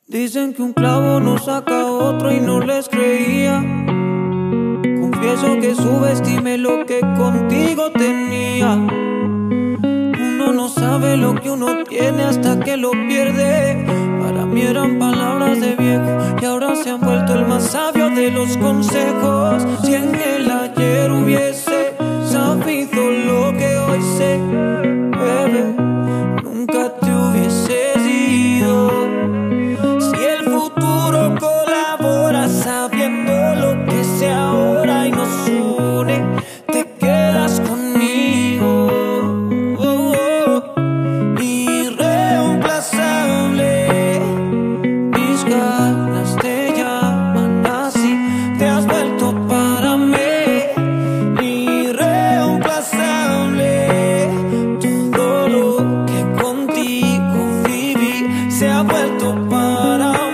Dicen que un clavo no saca otro y no les creía. Confieso que subestimé lo que contigo tenía. Uno no sabe lo que uno tiene hasta que lo pierde. Para mí eran palabras de viejo y ahora se han vuelto el más sabio de los consejos. Si en el ayer hubiese sabido lo que hoy sé, bebé, nunca te hubieses ido. Si el futuro colabora sabiendo lo que sé ahora y nos une, te quedas conmigo. Irreemplazable, mis ganas te llaman así, te has vuelto para mí. Irreemplazable, todo lo que contigo viví se ha vuelto para mí.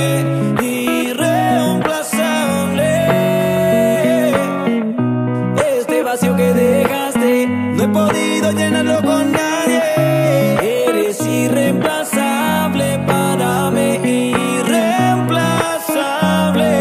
Irreemplazable, este vacío que dejaste no he podido llenarlo con nadie. Eres irreemplazable para mí, irreemplazable.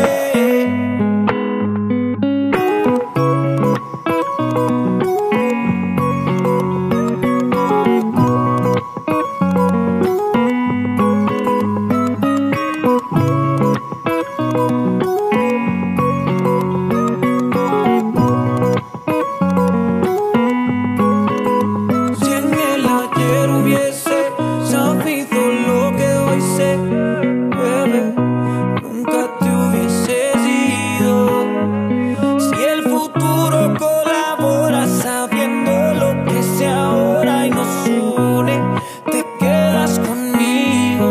Si en el ayer hubiese sabido lo que hoy sé, bebé, nunca te hubieses ido. Si el futuro colabora sabiendo lo que sé ahora y nos une, te quedas conmigo.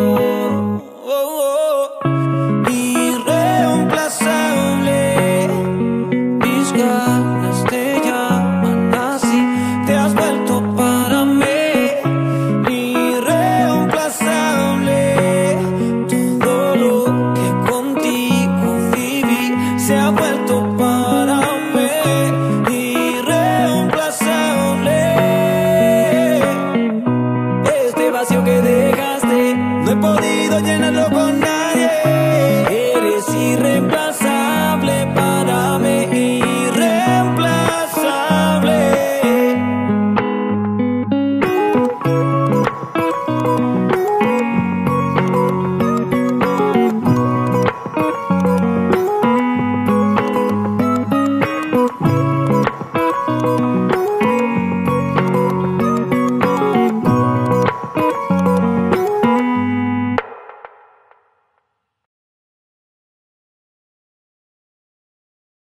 Irreemplazable, mis ganas te llaman así, te has vuelto para mí. Irreemplazable, todo lo que contigo viví se ha vuelto para mí. Irreemplazable, este vacío que dejaste no he podido llenarlo con nadie. Eres irreemplazable.